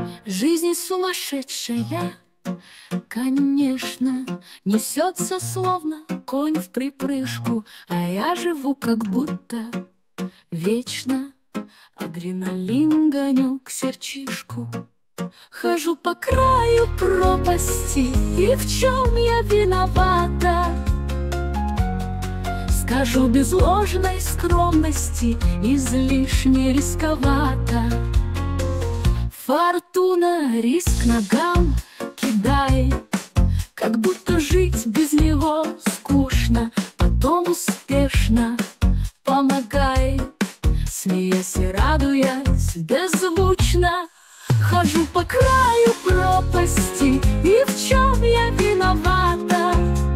Жизнь сумасшедшая, конечно, несется словно конь в припрыжку, а я живу как будто вечно. Адреналин гоню к сердчишку. Хожу по краю пропасти, и в чем я виновата? Скажу без ложной скромности, излишне рисковато. Фортуна риск ногам кидает, как будто жить без него скучно, потом успешно помогает, смеясь и радуясь беззвучно. Хожу по краю пропасти, и в чем я виновата?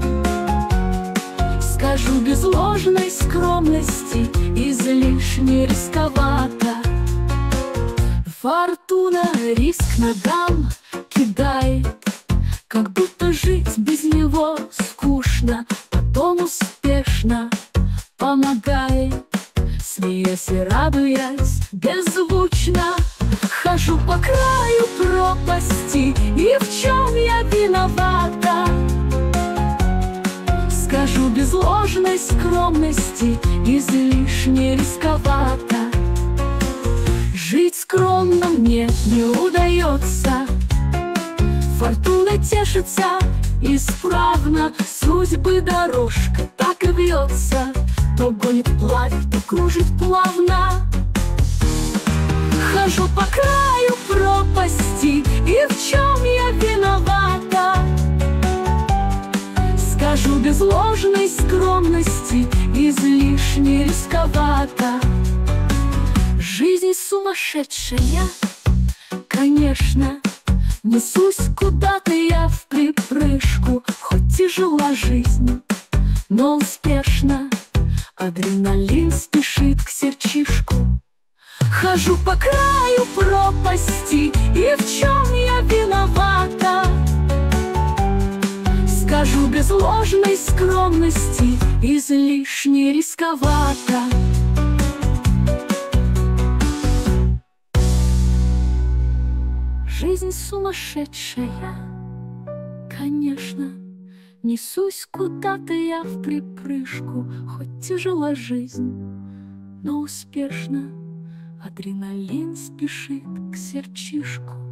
Скажу без ложной скромности, излишне рисковато. Фортуна риск ногам кидает, как будто жить без него скучно, потом успешно помогает, смеясь и радуясь беззвучно. Хожу по краю пропасти, и в чем я виновата? Скажу без ложной скромности, излишне рисковато. Жить скромно мне не удается, фортуна тешится исправно, судьбы дорожка так и вьется, то гонит плавь, то кружит плавно. Хожу по краю пропасти, и в чем я виновата? Скажу без ложной скромности, излишне рисковато. Жизнь сумасшедшая, конечно, несусь куда-то я в припрыжку, хоть тяжела жизнь, но успешно. Адреналин спешит к сердчишку. Хожу по краю пропасти, и в чем я виновата? Скажу без ложной скромности, излишне рисковато. Жизнь сумасшедшая, конечно, несусь куда-то я в припрыжку, хоть тяжела жизнь, но успешно. Адреналин спешит к сердчишку.